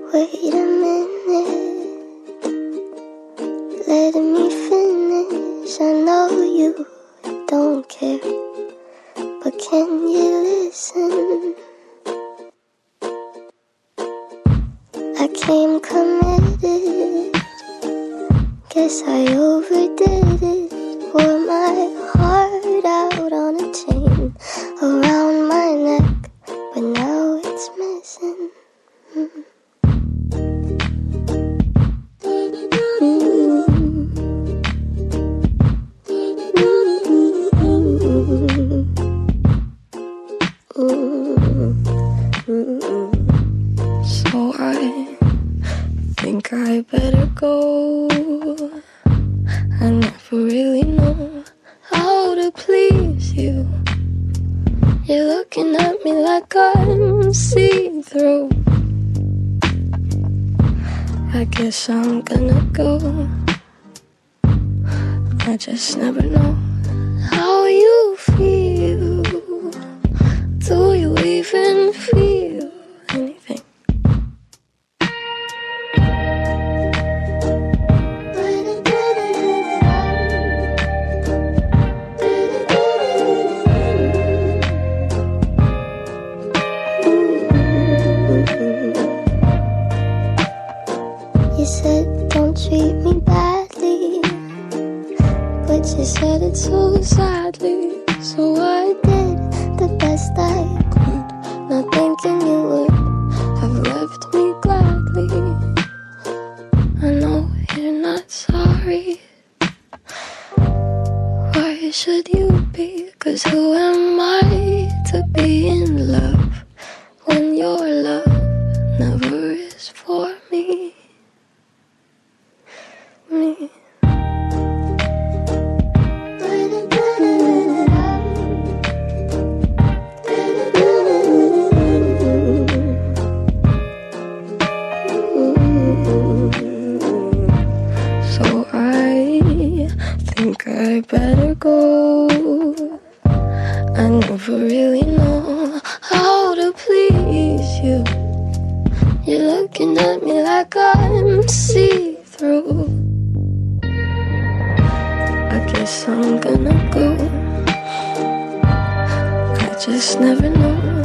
Wait a minute, let me finish. I know you don't care, but can you listen? I came committed, guess I overdid it. Wore my heart out on a chain around my neck, but now it's missing. So I think I better go. I never really know how to please you. You're looking at me like I'm see-through. I guess I'm gonna go. I just never know how you feel. Do you even feel anything? You said don't treat me badly, but you said it so sadly. So I did the best I could, not thinking you would have left me gladly. I know you're not sorry. Why should you be? 'Cause who am I to be in love when your love never is for me? So I think I better go. I never really know how to please you. You're looking at me like I'm see-through. I guess I'm gonna go. I just never know